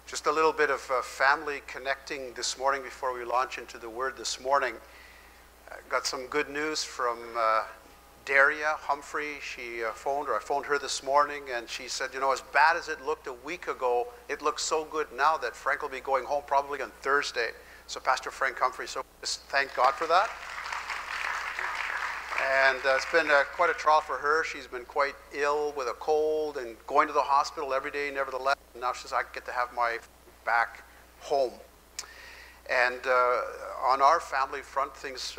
Just a little bit of family connecting this morning before we launch into the Word this morning. Got some good news from Daria Humphrey. I phoned her this morning, and she said, you know, as bad as it looked a week ago, it looks so good now that Frank will be going home probably on Thursday. So Pastor Frank Humphrey, so just thank God for that. And it's been quite a trial for her. She's been quite ill with a cold and going to the hospital every day nevertheless. And now she says, I get to have my back home. And on our family front,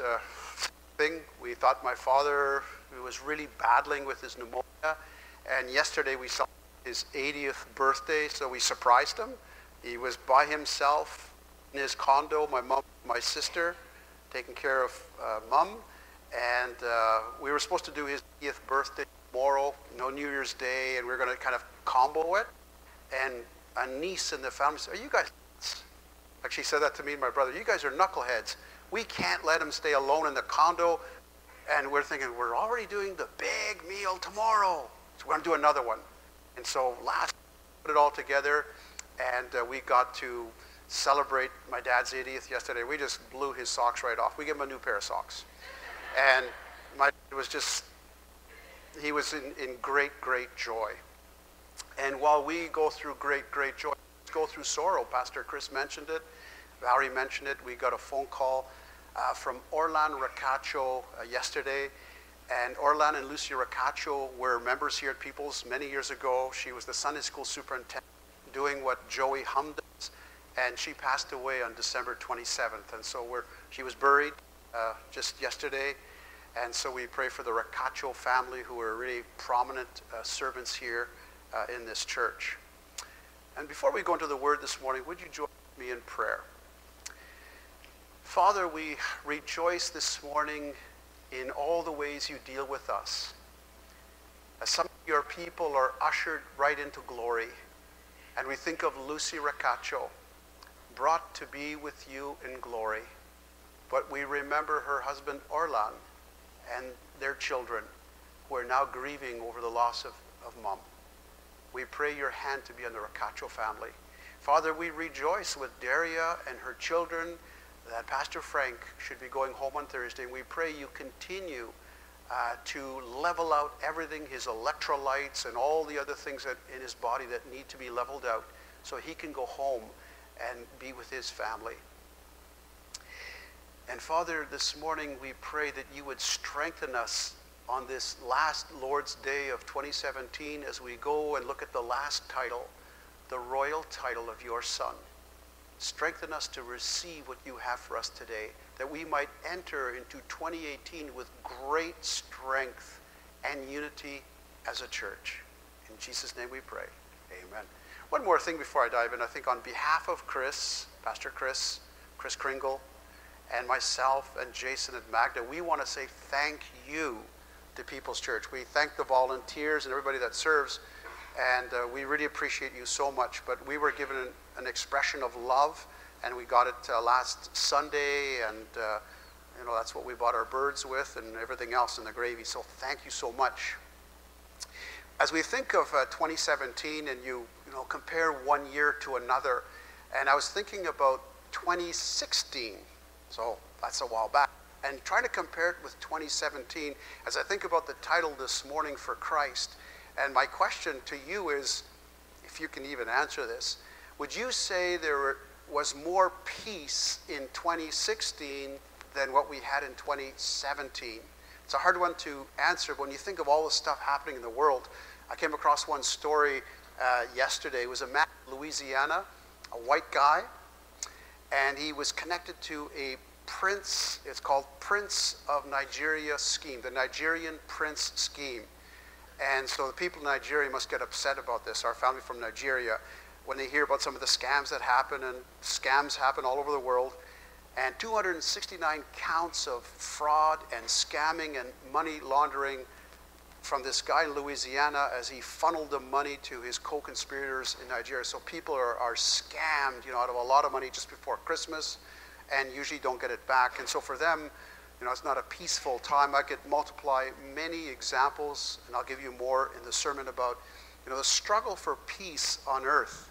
we thought my father was really battling with his pneumonia. And yesterday we saw his 80th birthday, so we surprised him. He was by himself in his condo, my mom, my sister, taking care of mom. And we were supposed to do his 80th birthday tomorrow, New Year's Day, and we were going to kind of combo it. And a niece in the family said, are you guys, like she said that to me and my brother, you guys are knuckleheads. We can't let him stay alone in the condo. And we're thinking, we're already doing the big meal tomorrow, so we're going to do another one. And so last we put it all together, and we got to celebrate my dad's 80th yesterday. We just blew his socks right off. We gave him a new pair of socks. And he was in great, great joy. And while we go through great, great joy, let's go through sorrow. Pastor Chris mentioned it. Valerie mentioned it. We got a phone call from Orlan Ricaccio yesterday. And Orlan and Lucia Ricaccio were members here at People's many years ago. She was the Sunday school superintendent doing what Joey Hum does. And she passed away on December 27th. And so she was buried just yesterday. And so we pray for the Ricaccio family, who are really prominent servants here in this church. And before we go into the Word this morning, would you join me in prayer? Father, we rejoice this morning in all the ways you deal with us. As some of your people are ushered right into glory, and we think of Lucy Ricaccio, brought to be with you in glory. But we remember her husband Orlan and their children, who are now grieving over the loss of mom. We pray your hand to be on the Ricaccio family. Father, we rejoice with Daria and her children that Pastor Frank should be going home on Thursday. And we pray you continue to level out everything, his electrolytes and all the other things that in his body that need to be leveled out, so he can go home and be with his family. And Father, this morning we pray that you would strengthen us on this last Lord's Day of 2017 as we go and look at the last title, the royal title of your Son. Strengthen us to receive what you have for us today, that we might enter into 2018 with great strength and unity as a church. In Jesus' name we pray. Amen. One more thing before I dive in. I think on behalf of Pastor Chris Kringle, and myself and Jason and Magda, we want to say thank you to People's Church. We thank the volunteers and everybody that serves, and we really appreciate you so much. But we were given an expression of love, and we got it last Sunday, and that's what we bought our birds with and everything else in the gravy. So thank you so much. As we think of 2017, and you compare one year to another, and I was thinking about 2016. So that's a while back. And trying to compare it with 2017, as I think about the title this morning for Christ, and my question to you is, if you can even answer this, would you say there was more peace in 2016 than what we had in 2017? It's a hard one to answer, but when you think of all the stuff happening in the world, I came across one story yesterday. It was a man in Louisiana, a white guy, and he was connected to a prince. It's called Prince of Nigeria scheme, the Nigerian Prince scheme. And so the people in Nigeria must get upset about this, our family from Nigeria, when they hear about some of the scams that happen, and scams happen all over the world. And 269 counts of fraud and scamming and money laundering from this guy in Louisiana as he funneled the money to his co-conspirators in Nigeria. So people are scammed, out of a lot of money just before Christmas, and usually don't get it back. And so for them, it's not a peaceful time. I could multiply many examples, and I'll give you more in the sermon about, the struggle for peace on earth.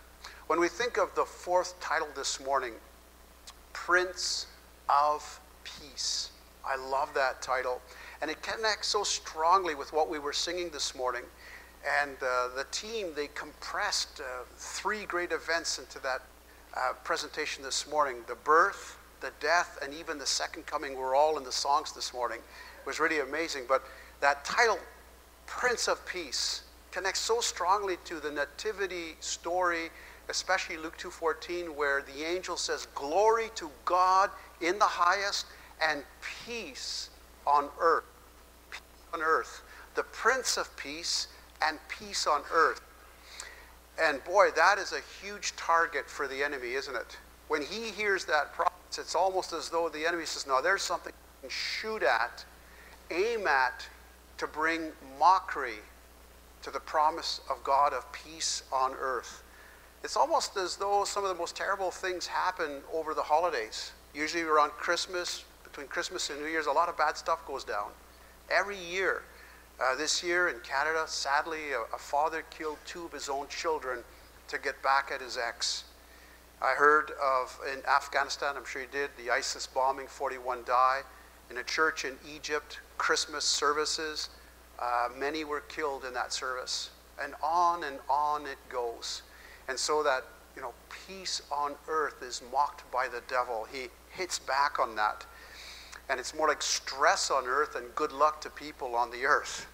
When we think of the fourth title this morning, Prince of Peace, I love that title. And it connects so strongly with what we were singing this morning. And the team, they compressed three great events into that presentation this morning. The birth, the death, and even the second coming were all in the songs this morning. It was really amazing. But that title, Prince of Peace, connects so strongly to the nativity story, especially Luke 2:14, where the angel says, "Glory to God in the highest and peace on earth." Peace on earth. The Prince of Peace and peace on earth. And boy, that is a huge target for the enemy, isn't it? When he hears that promise, it's almost as though the enemy says, no, there's something you can shoot at, aim at, to bring mockery to the promise of God of peace on earth. It's almost as though some of the most terrible things happen over the holidays. Usually around Christmas, between Christmas and New Year's, a lot of bad stuff goes down. Every year. This year in Canada, sadly, a father killed two of his own children to get back at his ex. I heard of, in Afghanistan, I'm sure you did, the ISIS bombing, 41 die. In a church in Egypt, Christmas services, many were killed in that service. And on it goes. And so that, peace on earth is mocked by the devil. He hits back on that. And it's more like stress on earth and good luck to people on the earth.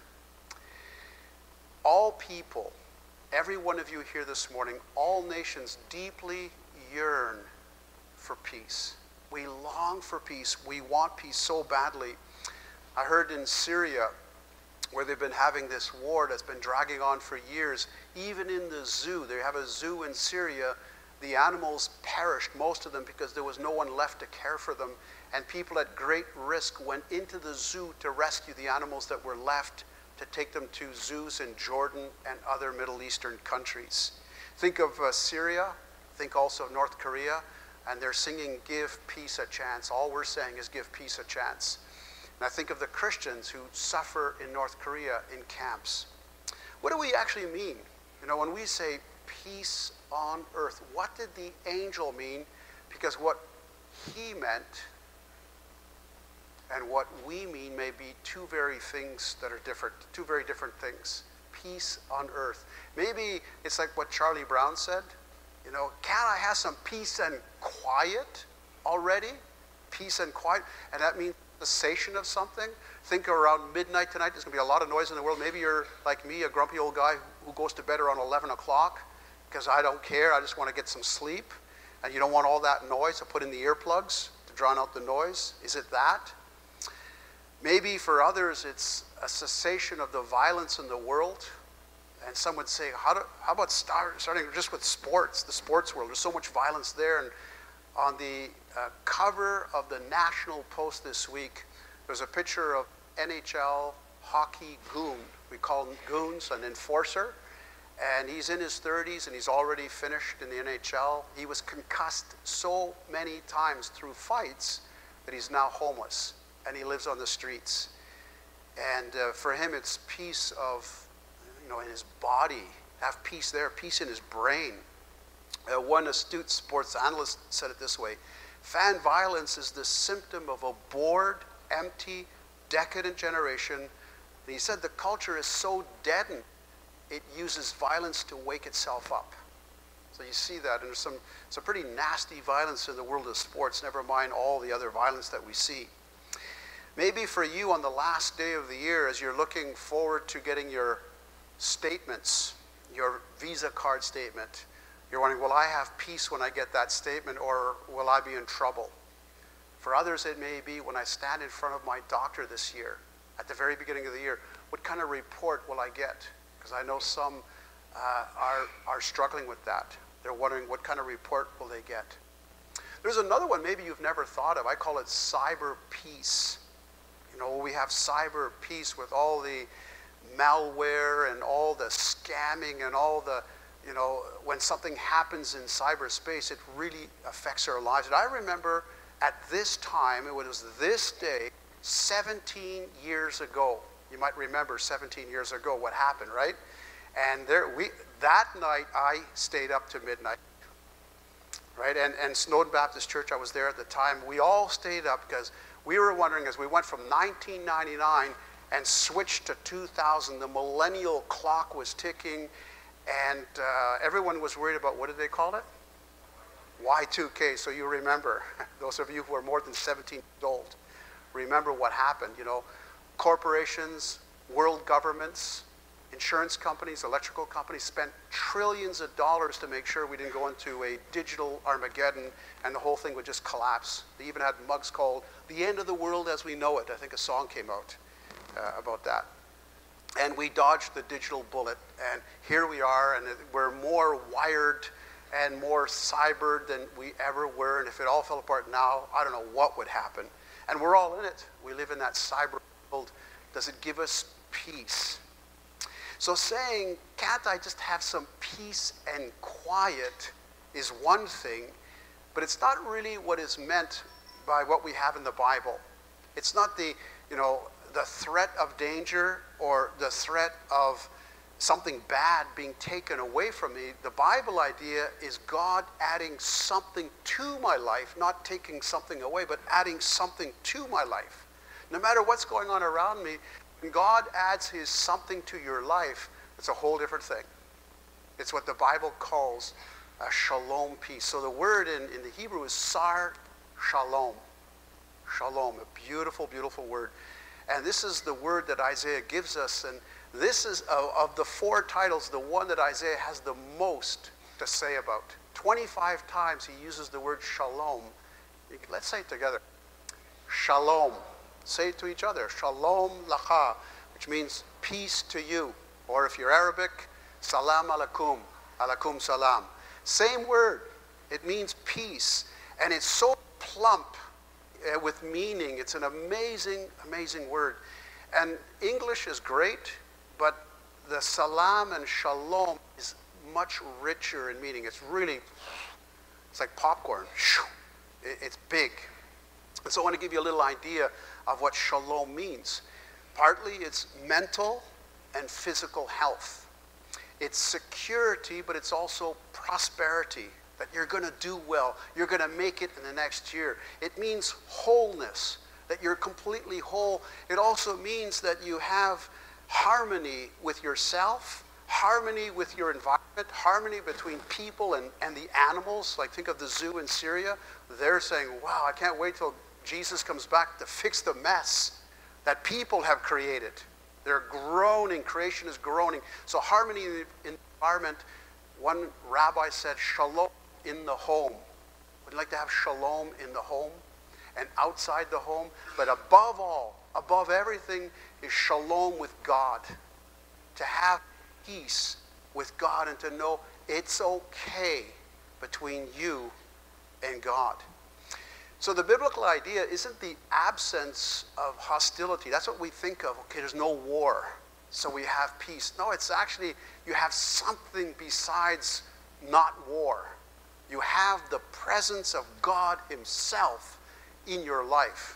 All people, every one of you here this morning, all nations deeply yearn for peace. We long for peace. We want peace so badly. I heard in Syria, where they've been having this war that's been dragging on for years, even in the zoo, they have a zoo in Syria, the animals perished, most of them, because there was no one left to care for them. And people at great risk went into the zoo to rescue the animals that were left, to take them to zoos in Jordan and other Middle Eastern countries. Think of Syria, think also of North Korea, and they're singing, "Give peace a chance." All we're saying is give peace a chance. And I think of the Christians who suffer in North Korea in camps. What do we actually mean? When we say peace on earth, what did the angel mean? Because what he meant and what we mean may be two very things that are different, two very different things. Peace on earth. Maybe it's like what Charlie Brown said, can't I have some peace and quiet already? Peace and quiet. And that means cessation of something. Think around midnight tonight, there's going to be a lot of noise in the world. Maybe you're like me, a grumpy old guy who goes to bed around 11 o'clock because I don't care, I just want to get some sleep. And you don't want all that noise, so put in the earplugs to drown out the noise. Is it that? Maybe for others, it's a cessation of the violence in the world. And some would say, how about starting just with sports, the sports world? There's so much violence there. And on the cover of the National Post this week, there's a picture of NHL hockey goon. We call him goons, an enforcer. And he's in his 30s, and he's already finished in the NHL. He was concussed so many times through fights that he's now homeless. And he lives on the streets. And for him, it's peace of, in his body, have peace there, peace in his brain. One astute sports analyst said it this way: fan violence is the symptom of a bored, empty, decadent generation. And he said the culture is so deadened, it uses violence to wake itself up. So you see that, and there's some pretty nasty violence in the world of sports, never mind all the other violence that we see. Maybe for you on the last day of the year, as you're looking forward to getting your statements, your Visa card statement, you're wondering, will I have peace when I get that statement, or will I be in trouble? For others, it may be when I stand in front of my doctor this year, at the very beginning of the year, what kind of report will I get? Because I know some are struggling with that. They're wondering what kind of report will they get. There's another one maybe you've never thought of. I call it cyber peace. We have cyber peace with all the malware and all the scamming and all the, when something happens in cyberspace, it really affects our lives. And I remember at this time, it was this day, 17 years ago. You might remember 17 years ago what happened, right? And that night, I stayed up to midnight. right? And Snowden Baptist Church, I was there at the time. We all stayed up because we were wondering, as we went from 1999 and switched to 2000, the millennial clock was ticking, and everyone was worried about, what did they call it? Y2K. So you remember, those of you who are more than 17 years old, remember what happened. You know, corporations, world governments, insurance companies, electrical companies spent trillions of dollars to make sure we didn't go into a digital Armageddon and the whole thing would just collapse. They even had mugs called The End of the World as We Know It. I think a song came out about that. And we dodged the digital bullet, and here we are, and we're more wired and more cybered than we ever were, and if it all fell apart now, I don't know what would happen. And we're all in it. We live in that cyber world. Does it give us peace? So saying, can't I just have some peace and quiet, is one thing, but it's not really what is meant by what we have in the Bible. It's not the, you know, the threat of danger or the threat of something bad being taken away from me. The Bible idea is God adding something to my life, not taking something away, but adding something to my life. No matter what's going on around me, when God adds his something to your life, it's a whole different thing. It's what the Bible calls a shalom peace. So the word in the Hebrew is sar shalom. Shalom, a beautiful, beautiful word. And this is the word that Isaiah gives us. And this is, of the four titles, the one that Isaiah has the most to say about. 25 times he uses the word shalom. Let's say it together. Shalom. Say it to each other. Shalom lacha, which means peace to you. Or if you're Arabic, salam alaikum. Alaikum salam. Same word. It means peace. And it's so plump with meaning. It's an amazing, amazing word. And English is great, but the salam and shalom is much richer in meaning. It's really, it's like popcorn. It's big. And so I want to give you a little idea of what shalom means. Partly it's mental and physical health. It's security, but it's also prosperity, that you're going to do well. You're going to make it in the next year. It means wholeness, that you're completely whole. It also means that you have harmony with yourself, harmony with your environment, harmony between people and the animals. Like think of the zoo in Syria. They're saying, wow, I can't wait till Jesus comes back to fix the mess that people have created. They're groaning. Creation is groaning. So harmony in the environment. One rabbi said, shalom in the home. Would you like to have shalom in the home and outside the home? But above all, above everything, is shalom with God. To have peace with God and to know it's okay between you and God. So the biblical idea isn't the absence of hostility. That's what we think of. Okay, there's no war, so we have peace. No, it's actually you have something besides not war. You have the presence of God himself in your life.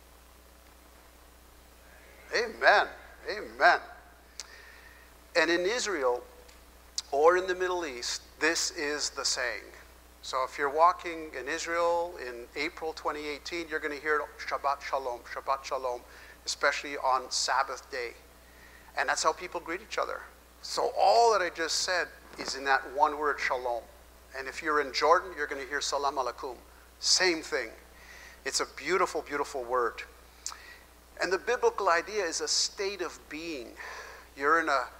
Amen. Amen. And in Israel or in the Middle East, this is the saying. So if you're walking in Israel in April 2018, you're going to hear Shabbat Shalom, especially on Sabbath day. And that's how people greet each other. So all that I just said is in that one word, shalom. And if you're in Jordan, you're going to hear salam alaikum. Same thing. It's a beautiful, beautiful word. And the biblical idea is a state of being. You're in a...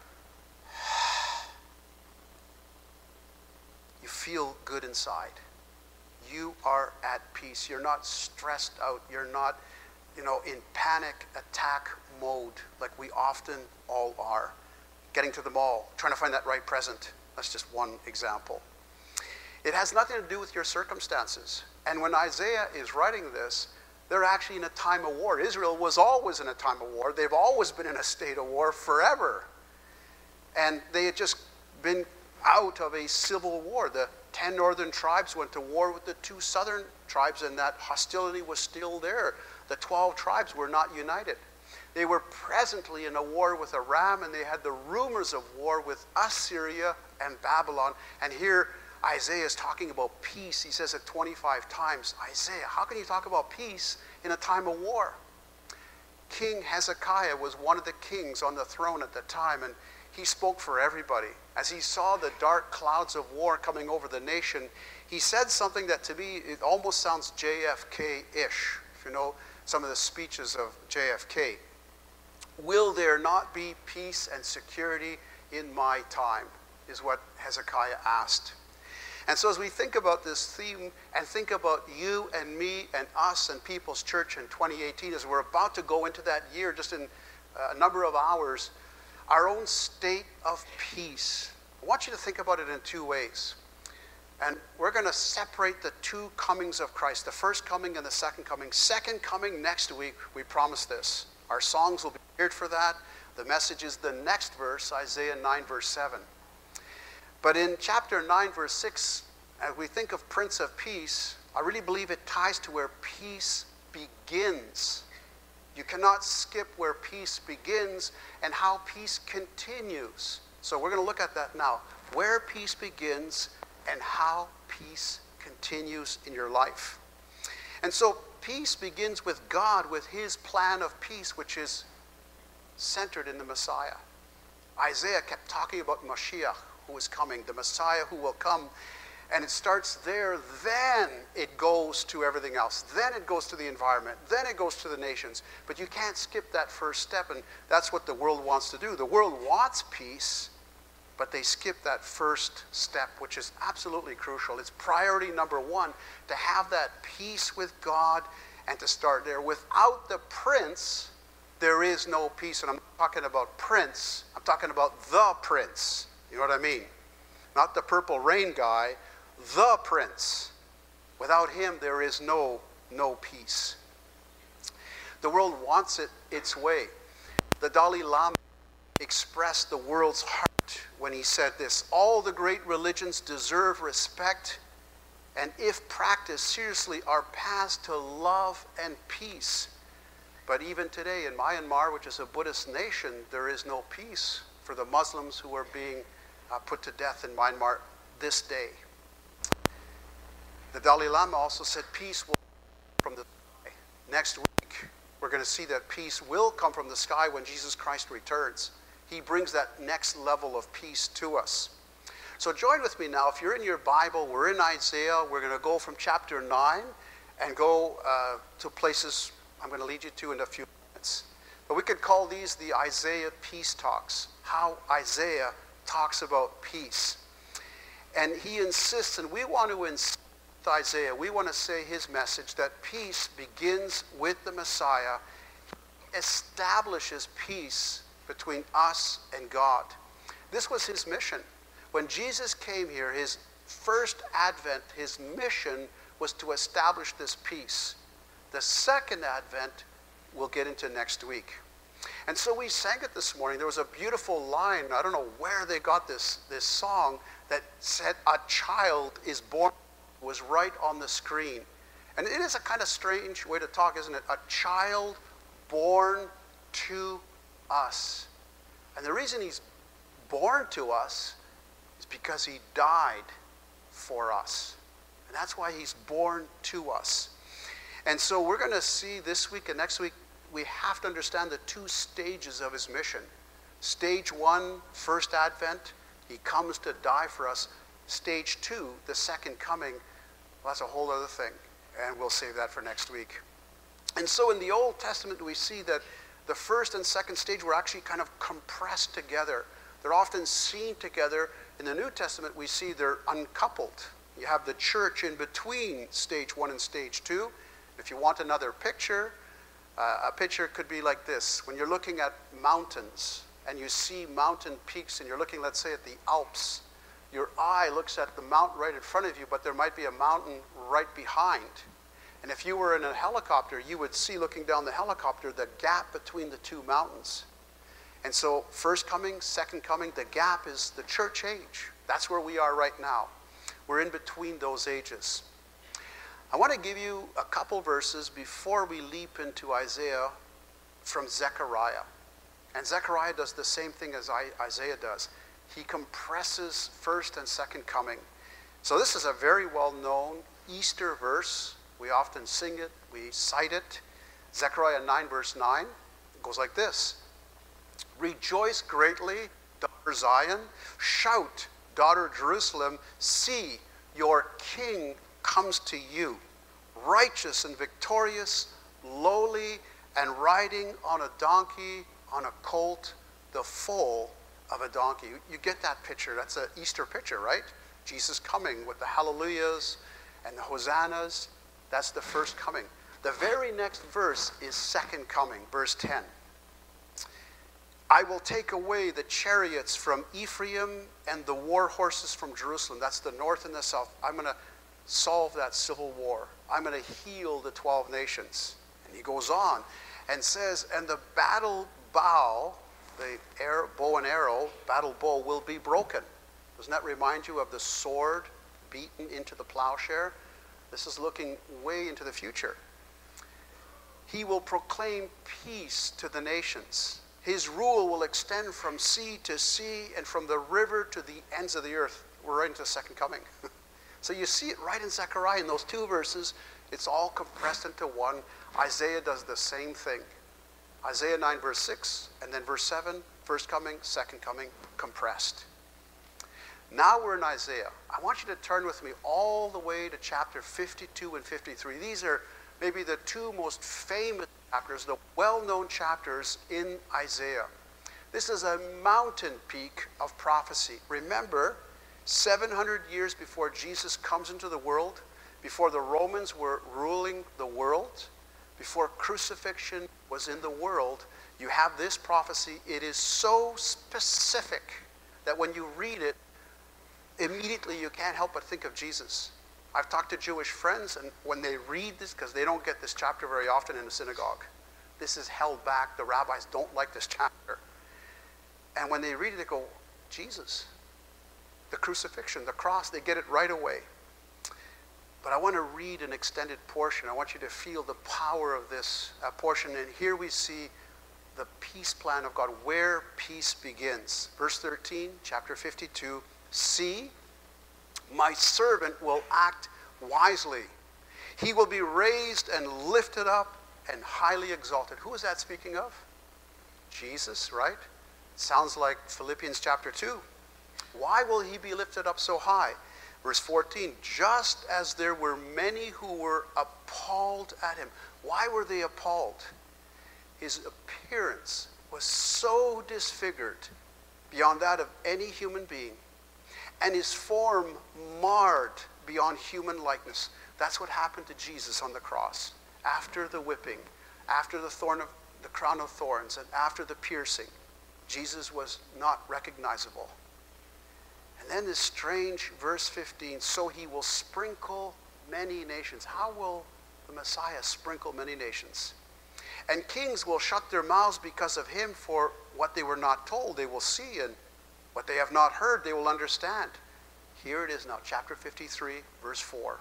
You feel good inside. You are at peace. You're not stressed out. You're not, in panic attack mode like we often all are. Getting to the mall, trying to find that right present. That's just one example. It has nothing to do with your circumstances. And when Isaiah is writing this, they're actually in a time of war. Israel was always in a time of war. They've always been in a state of war forever. And they had just been out of a civil war. The 10 northern tribes went to war with the 2 southern tribes, and that hostility was still there. The 12 tribes were not united. They were presently in a war with Aram, and they had the rumors of war with Assyria and Babylon. And here Isaiah is talking about peace. He says it 25 times. Isaiah, how can you talk about peace in a time of war? King Hezekiah was one of the kings on the throne at the time, and he spoke for everybody. As he saw the dark clouds of war coming over the nation, he said something that to me, it almost sounds JFK-ish, if you know some of the speeches of JFK. Will there not be peace and security in my time, is what Hezekiah asked. And so as we think about this theme and think about you and me and us and People's Church in 2018, as we're about to go into that year just in a number of hours, our own state of peace. I want you to think about it in two ways. And we're going to separate the two comings of Christ, the first coming and the second coming. Second coming next week, we promise this. Our songs will be geared for that. The message is the next verse, Isaiah 9, verse 7. But in chapter 9, verse 6, as we think of Prince of Peace, I really believe it ties to where peace begins. You cannot skip where peace begins and how peace continues. So we're going to look at that now. Where peace begins and how peace continues in your life. And so peace begins with God, with his plan of peace, which is centered in the Messiah. Isaiah kept talking about Mashiach, who is coming, the Messiah who will come. And it starts there, then it goes to everything else. Then it goes to the environment. Then it goes to the nations. But you can't skip that first step, and that's what the world wants to do. The world wants peace, but they skip that first step, which is absolutely crucial. It's priority number one, to have that peace with God and to start there. Without the Prince, there is no peace. And I'm not talking about Prince. I'm talking about the Prince. You know what I mean? Not the Purple Rain guy, the Prince. Without him, there is no peace. The world wants it its way. The Dalai Lama expressed the world's heart when he said this: all the great religions deserve respect, and if practiced seriously, are paths to love and peace. But even today in Myanmar, which is a Buddhist nation, there is no peace for the Muslims who are being put to death in Myanmar this day. The Dalai Lama also said peace will come from the sky. Next week, we're going to see that peace will come from the sky when Jesus Christ returns. He brings that next level of peace to us. So join with me now. If you're in your Bible, we're in Isaiah. We're going to go from chapter 9 and go to places I'm going to lead you to in a few minutes. But we could call these the Isaiah Peace Talks, how Isaiah talks about peace. And he insists, and we want to insist with Isaiah, we want to say his message that peace begins with the Messiah. He establishes peace between us and God. This was his mission. When Jesus came here, his first advent, his mission was to establish this peace. The second advent we'll get into next week. And so we sang it this morning. There was a beautiful line, I don't know where they got this song, that said, a child is born, was right on the screen. And it is a kind of strange way to talk, isn't it? A child born to us. And the reason he's born to us is because he died for us. And that's why he's born to us. And so we're going to see this week and next week, we have to understand the two stages of his mission. Stage one, first advent, he comes to die for us. Stage two, the second coming, well, that's a whole other thing. And we'll save that for next week. And so in the Old Testament, we see that the first and second stage were actually kind of compressed together. They're often seen together. In the New Testament, we see they're uncoupled. You have the church in between stage one and stage two. If you want another picture, a picture could be like this. When you're looking at mountains and you see mountain peaks and you're looking, let's say, at the Alps, your eye looks at the mountain right in front of you, but there might be a mountain right behind. And if you were in a helicopter, you would see, looking down the helicopter, the gap between the two mountains. And so first coming, second coming, the gap is the church age. That's where we are right now. We're in between those ages. I want to give you a couple verses before we leap into Isaiah from Zechariah. And Zechariah does the same thing as Isaiah does. He compresses first and second coming. So this is a very well-known Easter verse. We often sing it, we cite it. Zechariah 9, verse 9, it goes like this. Rejoice greatly, daughter Zion. Shout, daughter Jerusalem. See, your king comes to you, righteous and victorious, lowly, and riding on a donkey, on a colt, the foal of a donkey. You get that picture. That's an Easter picture, right? Jesus coming with the hallelujahs and the hosannas. That's the first coming. The very next verse is second coming, verse 10. I will take away the chariots from Ephraim and the war horses from Jerusalem. That's the north and the south. I'm going to solve that civil war. I'm going to heal the 12 nations. And he goes on and says, and the battle bow, the bow and arrow, battle bow will be broken. Doesn't that remind you of the sword beaten into the plowshare? This is looking way into the future. He will proclaim peace to the nations. His rule will extend from sea to sea and from the river to the ends of the earth. We're right into the second coming. So you see it right in Zechariah in those two verses. It's all compressed into one. Isaiah does the same thing. Isaiah 9, verse 6, and then verse 7, first coming, second coming, compressed. Now we're in Isaiah. I want you to turn with me all the way to chapter 52 and 53. These are maybe the two most famous chapters, the well-known chapters in Isaiah. This is a mountain peak of prophecy. Remember, 700 years before Jesus comes into the world, before the Romans were ruling the world, before crucifixion was in the world, you have this prophecy. It is so specific that when you read it, immediately you can't help but think of Jesus. I've talked to Jewish friends, and when they read this, because they don't get this chapter very often in the synagogue, this is held back. The rabbis don't like this chapter. And when they read it, they go, Jesus, the crucifixion, the cross, they get it right away. But I want to read an extended portion. I want you to feel the power of this portion. And here we see the peace plan of God, where peace begins. Verse 13, chapter 52, see, my servant will act wisely. He will be raised and lifted up and highly exalted. Who is that speaking of? Jesus, right? Sounds like Philippians chapter 2. Why will he be lifted up so high? Verse 14, just as there were many who were appalled at him. Why were they appalled? His appearance was so disfigured beyond that of any human being, and his form marred beyond human likeness. That's what happened to Jesus on the cross. After the whipping, after the crown of thorns, and after the piercing, Jesus was not recognizable. And then this strange verse 15, so he will sprinkle many nations. How will the Messiah sprinkle many nations? And kings will shut their mouths because of him, for what they were not told they will see, and what they have not heard they will understand. Here it is now, chapter 53, verse 4.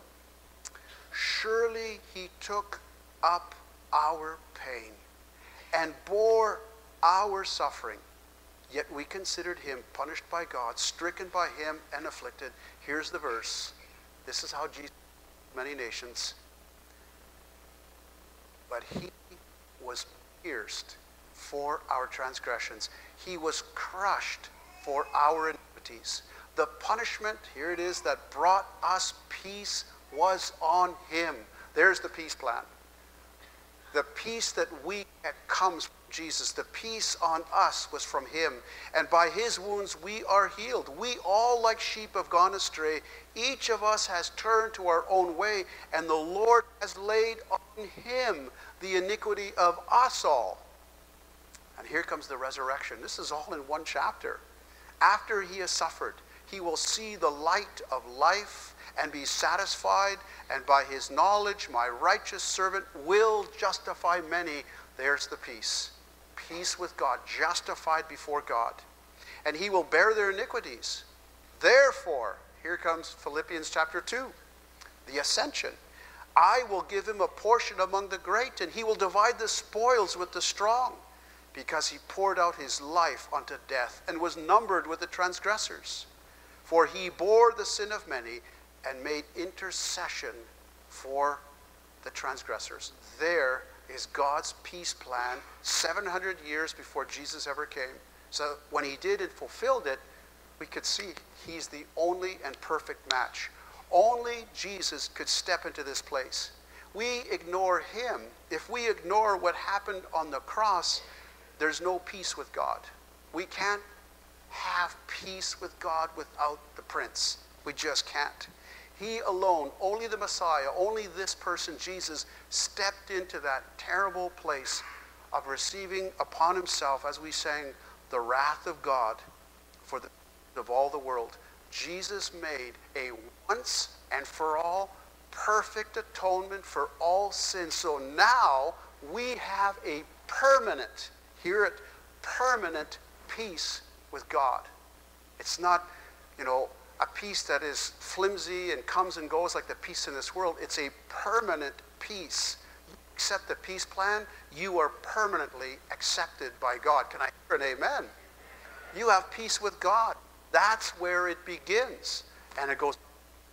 Surely he took up our pain and bore our suffering. Yet we considered him punished by God, stricken by him, and afflicted. Here's the verse. This is how Jesus many nations. But he was pierced for our transgressions. He was crushed for our iniquities. The punishment, here it is, that brought us peace was on him. There's the peace plan. The peace that we get comes from Jesus. The peace on us was from him. And by his wounds we are healed. We all like sheep have gone astray. Each of us has turned to our own way, and the Lord has laid on him the iniquity of us all. And here comes the resurrection. This is all in one chapter. After he has suffered, he will see the light of life and be satisfied, and by his knowledge my righteous servant will justify many. There's the peace. Peace with God, justified before God. And he will bear their iniquities. Therefore, here comes Philippians chapter 2, the ascension. I will give him a portion among the great, and he will divide the spoils with the strong, because he poured out his life unto death and was numbered with the transgressors. For he bore the sin of many and made intercession for the transgressors. There is God's peace plan 700 years before Jesus ever came. So when he did and fulfilled it, we could see he's the only and perfect match. Only Jesus could step into this place. We ignore him. If we ignore what happened on the cross, there's no peace with God. We can't have peace with God without the Prince. We just can't. He alone, only the Messiah, only this person, Jesus, stepped into that terrible place of receiving upon himself, as we sang, the wrath of God for the of all the world. Jesus made a once and for all perfect atonement for all sin. So now we have a permanent, hear it, permanent peace with God. It's not, a peace that is flimsy and comes and goes like the peace in this world. It's a permanent peace. You accept the peace plan, you are permanently accepted by God. Can I hear an amen? You have peace with God. That's where it begins. And it goes.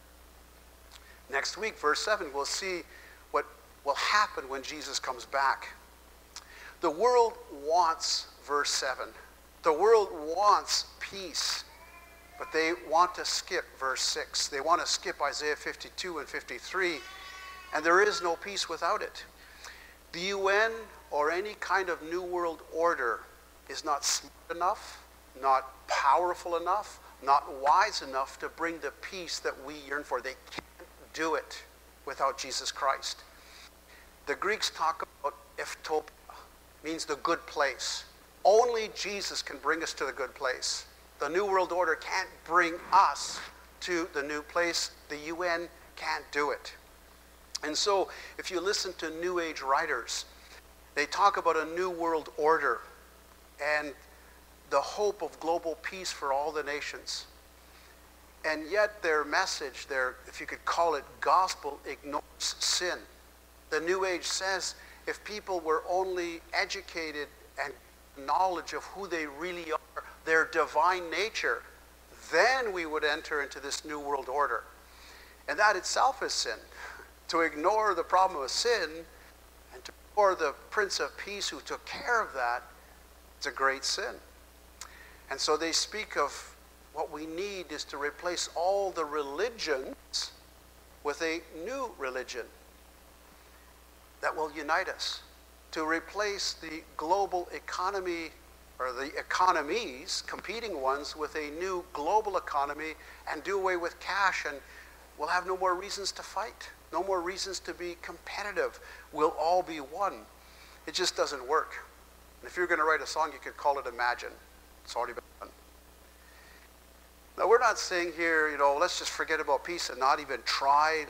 Next week, verse 7, we'll see what will happen when Jesus comes back. The world wants, verse 7, the world wants peace, but they want to skip verse 6. They want to skip Isaiah 52 and 53, and there is no peace without it. The UN or any kind of new world order is not smart enough, not powerful enough, not wise enough to bring the peace that we yearn for. They can't do it without Jesus Christ. The Greeks talk about eftopia, means the good place. Only Jesus can bring us to the good place. The New World Order can't bring us to the new place. The UN can't do it. And so, if you listen to New Age writers, they talk about a new world order and the hope of global peace for all the nations. And yet their message, their, if you could call it gospel, ignores sin. The New Age says if people were only educated and knowledge of who they really are, their divine nature, then we would enter into this new world order. And that itself is sin. To ignore the problem of sin and to ignore the Prince of Peace who took care of that, it's a great sin. And so they speak of what we need is to replace all the religions with a new religion that will unite us. To replace the global economy or the economies, competing ones, with a new global economy and do away with cash, and we'll have no more reasons to fight, no more reasons to be competitive. We'll all be one. It just doesn't work. And if you're going to write a song, you could call it Imagine. It's already been done. Now, we're not saying here, let's just forget about peace and not even try,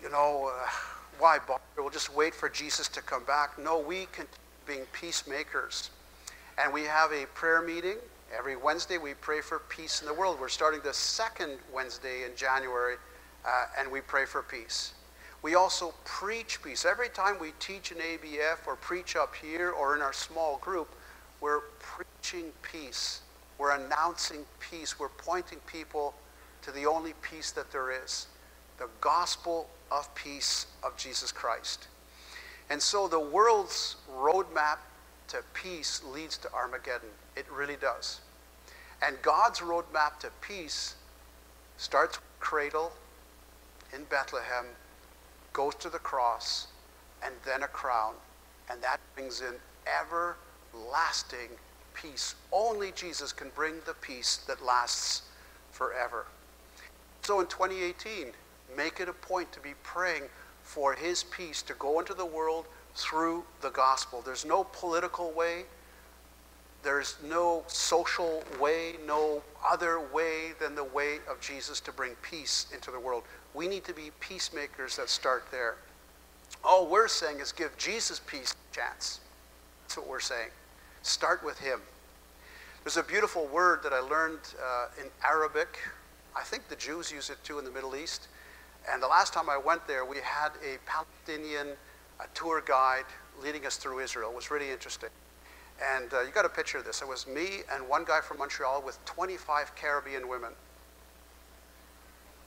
why bother? We'll just wait for Jesus to come back. No, we continue being peacemakers. And we have a prayer meeting. Every Wednesday, we pray for peace in the world. We're starting the second Wednesday in January, and we pray for peace. We also preach peace. Every time we teach an ABF or preach up here or in our small group, we're preaching peace. We're announcing peace. We're pointing people to the only peace that there is, the gospel of peace of Jesus Christ. And so the world's roadmap to peace leads to Armageddon. It really does. And God's roadmap to peace starts with the cradle in Bethlehem, goes to the cross, and then a crown. And that brings in everlasting peace. Only Jesus can bring the peace that lasts forever. So in 2018, make it a point to be praying for his peace to go into the world through the gospel. There's no political way. There's no social way, no other way than the way of Jesus to bring peace into the world. We need to be peacemakers that start there. All we're saying is give Jesus peace a chance. That's what we're saying. Start with him. There's a beautiful word that I learned in Arabic. I think the Jews use it too in the Middle East. And the last time I went there, we had a Palestinian tour guide leading us through Israel. It was really interesting. And you got a picture of this. It was me and one guy from Montreal with 25 Caribbean women.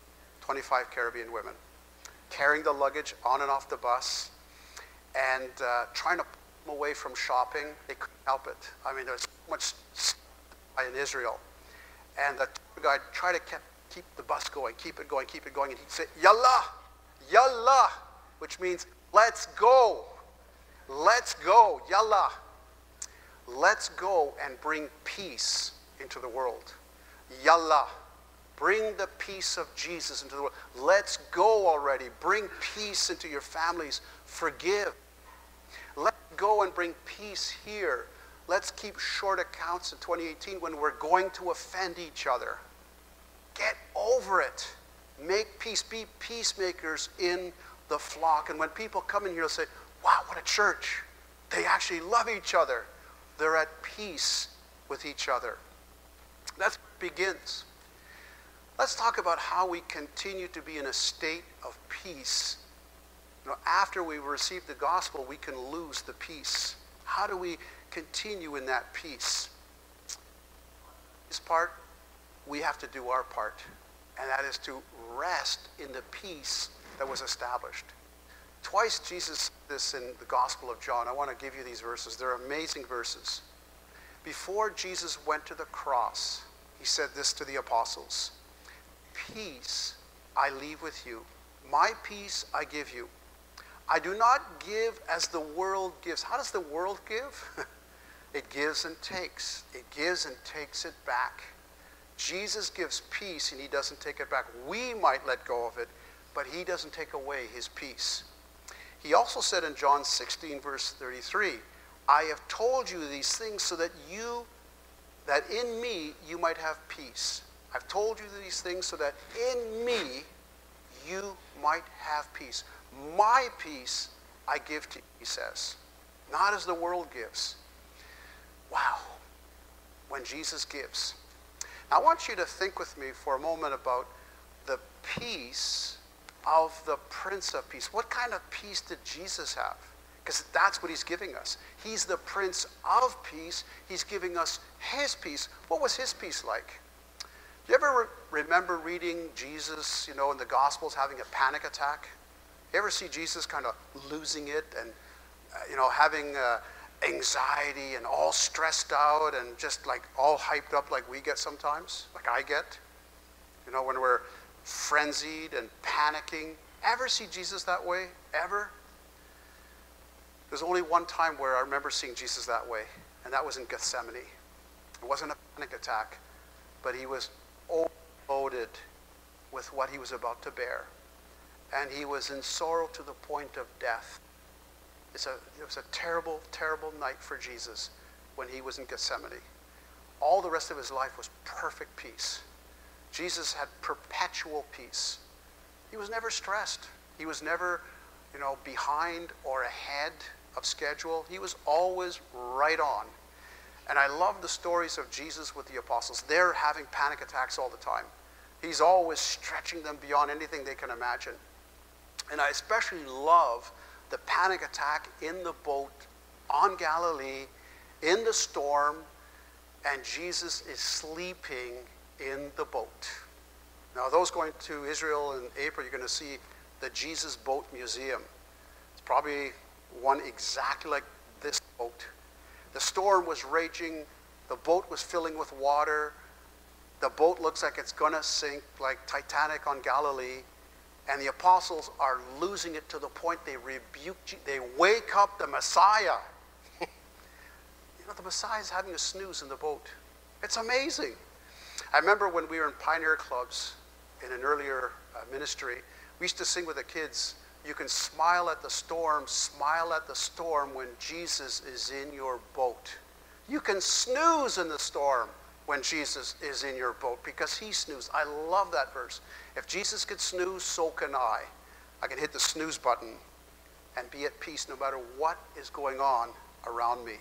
25 Caribbean women, carrying the luggage on and off the bus, and trying to pull them away from shopping. They couldn't help it. I mean, there's so much in Israel. And the tour guide tried to keep the bus going, keep it going, and he'd say, Yallah, Yallah, which means, let's go, Yallah. Let's go and bring peace into the world. Yallah, bring the peace of Jesus into the world. Let's go already. Bring peace into your families. Forgive. Let's go and bring peace here. Let's keep short accounts in 2018 when we're going to offend each other. Get over it. Make peace. Be peacemakers in the flock. And when people come in here, they'll say, wow, what a church. They actually love each other. They're at peace with each other. That's where it begins. Let's talk about how we continue to be in a state of peace. You know, after we receive the gospel, we can lose the peace. How do we continue in that peace? This part, we have to do our part, and that is to rest in the peace that was established. Twice Jesus said this in the Gospel of John. I want to give you these verses. They're amazing verses. Before Jesus went to the cross, he said this to the apostles, peace I leave with you. My peace I give you. I do not give as the world gives. How does the world give? It gives and takes. It gives and takes it back. Jesus gives peace and he doesn't take it back. We might let go of it, but he doesn't take away his peace. He also said in John 16, verse 33, I have told you these things so that in me you might have peace. I've told you these things so that in me you might have peace. My peace I give to you, he says, not as the world gives. Wow, when Jesus gives. Now, I want you to think with me for a moment about the peace of the Prince of Peace. What kind of peace did Jesus have? Because that's what he's giving us. He's the Prince of Peace. He's giving us his peace. What was his peace like? Do you ever remember reading Jesus, in the Gospels having a panic attack? You ever see Jesus kind of losing it and, having anxiety and all stressed out and just like all hyped up like we get sometimes, like I get? When we're frenzied and panicking. Ever see Jesus that way? Ever? There's only one time where I remember seeing Jesus that way, and that was in Gethsemane. It wasn't a panic attack, but he was overloaded with what he was about to bear. And he was in sorrow to the point of death. It was a terrible, terrible night for Jesus when he was in Gethsemane. All the rest of his life was perfect peace. Jesus had perpetual peace. He was never stressed. He was never, behind or ahead of schedule. He was always right on. And I love the stories of Jesus with the apostles. They're having panic attacks all the time. He's always stretching them beyond anything they can imagine. And I especially love the panic attack in the boat on Galilee, in the storm, and Jesus is sleeping in the boat. Now, those going to Israel in April, you're going to see the Jesus Boat Museum. It's probably one exactly like this boat. The storm was raging. The boat was filling with water. The boat looks like it's going to sink, like Titanic on Galilee. And the apostles are losing it to the point they they wake up the Messiah. The Messiah is having a snooze in the boat. It's amazing. I remember when we were in pioneer clubs in an earlier ministry, we used to sing with the kids, you can smile at the storm when Jesus is in your boat. You can snooze in the storm when Jesus is in your boat because he snoozed. I love that verse. If Jesus could snooze, so can I. I can hit the snooze button and be at peace no matter what is going on around me.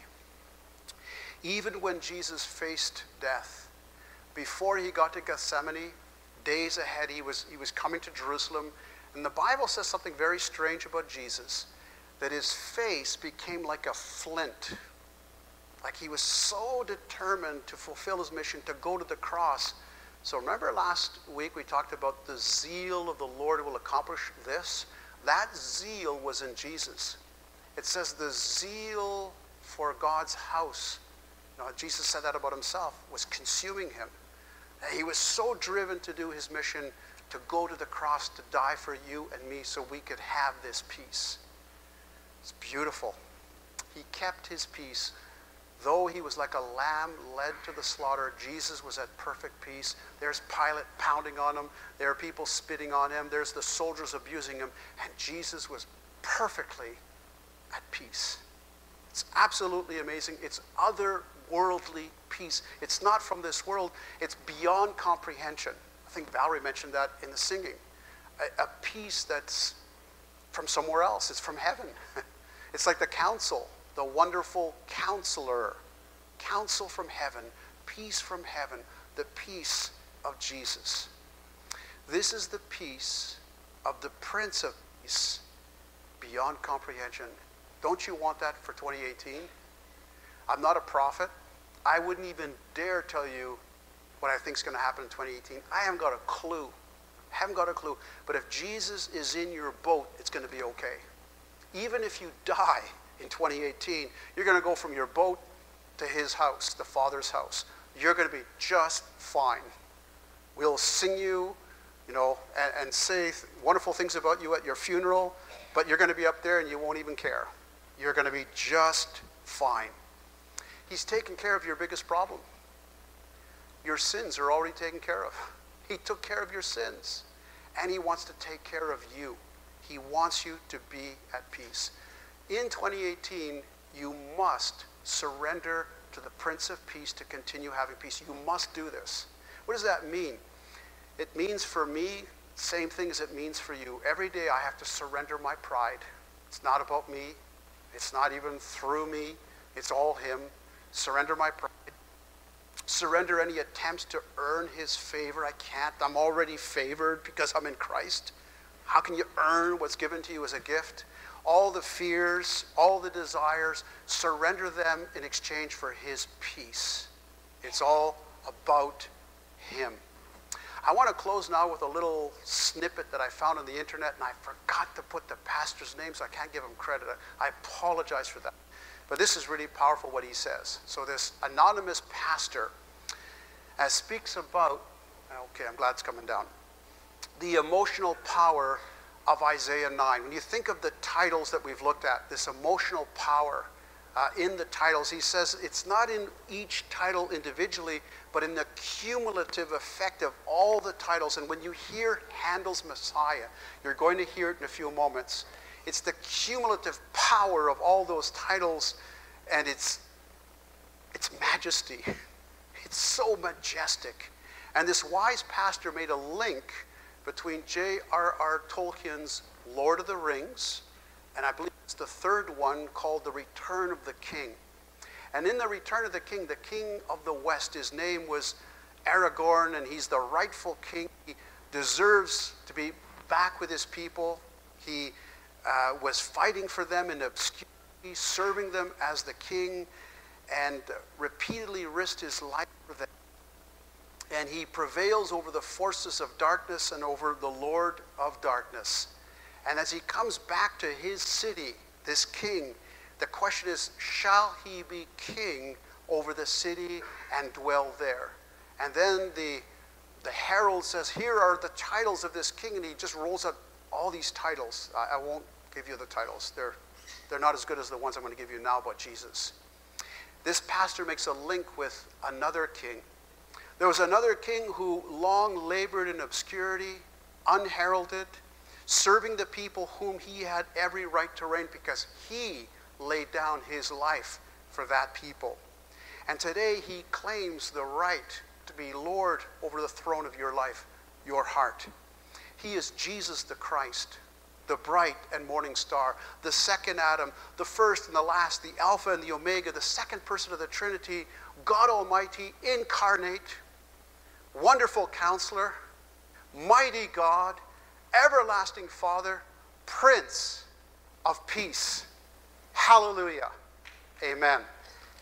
Even when Jesus faced death, before he got to Gethsemane, days ahead, he was coming to Jerusalem. And the Bible says something very strange about Jesus, that his face became like a flint. Like he was so determined to fulfill his mission, to go to the cross, So remember last week we talked about the zeal of the Lord will accomplish this? That zeal was in Jesus. It says the zeal for God's house. Jesus said that about himself, was consuming him. He was so driven to do his mission, to go to the cross, to die for you and me so we could have this peace. It's beautiful. He kept his peace. Though he was like a lamb led to the slaughter, Jesus was at perfect peace. There's Pilate pounding on him. There are people spitting on him. There's the soldiers abusing him. And Jesus was perfectly at peace. It's absolutely amazing. It's otherworldly peace. It's not from this world. It's beyond comprehension. I think Valerie mentioned that in the singing. A peace that's from somewhere else. It's from heaven. It's like the counsel. The wonderful counselor, counsel from heaven, peace from heaven, the peace of Jesus. This is the peace of the Prince of Peace, beyond comprehension. Don't you want that for 2018? I'm not a prophet. I wouldn't even dare tell you what I think is going to happen in 2018. I haven't got a clue. But if Jesus is in your boat, it's going to be okay. Even if you die in 2018, you're going to go from your boat to his house, the Father's house. You're going to be just fine. We'll sing you, and say wonderful things about you at your funeral, but you're going to be up there and you won't even care. You're going to be just fine. He's taken care of your biggest problem. Your sins are already taken care of. He took care of your sins, and he wants to take care of you. He wants you to be at peace. In 2018, you must surrender to the Prince of Peace to continue having peace. You must do this. What does that mean? It means for me, same thing as it means for you. Every day I have to surrender my pride. It's not about me. It's not even through me. It's all him. Surrender my pride. Surrender any attempts to earn his favor. I can't. I'm already favored because I'm in Christ. How can you earn what's given to you as a gift? All the fears, all the desires, surrender them in exchange for his peace. It's all about him. I want to close now with a little snippet that I found on the internet, and I forgot to put the pastor's name, so I can't give him credit. I apologize for that. But this is really powerful what he says. So this anonymous pastor speaks about, okay, I'm glad it's coming down, the emotional power of Isaiah 9. When you think of the titles that we've looked at, this emotional power in the titles, he says it's not in each title individually, but in the cumulative effect of all the titles. And when you hear Handel's Messiah, you're going to hear it in a few moments. It's the cumulative power of all those titles, and it's majesty. It's so majestic. And this wise pastor made a link between J.R.R. Tolkien's Lord of the Rings, and I believe it's the third one called The Return of the King. And in The Return of the King of the West, his name was Aragorn, and he's the rightful king. He deserves to be back with his people. He was fighting for them in obscurity, serving them as the king, and repeatedly risked his life for them. And he prevails over the forces of darkness and over the Lord of darkness. And as he comes back to his city, this king, the question is, shall he be king over the city and dwell there? And then the herald says, here are the titles of this king, and he just rolls out all these titles. I won't give you the titles. They're not as good as the ones I'm going to give you now about Jesus. This pastor makes a link with another king. There was another king who long labored in obscurity, unheralded, serving the people whom he had every right to reign because he laid down his life for that people. And today he claims the right to be Lord over the throne of your life, your heart. He is Jesus the Christ, the bright and morning star, the second Adam, the first and the last, the Alpha and the Omega, the second person of the Trinity, God Almighty, incarnate, wonderful counselor, mighty God, everlasting Father, Prince of Peace. Hallelujah. Amen.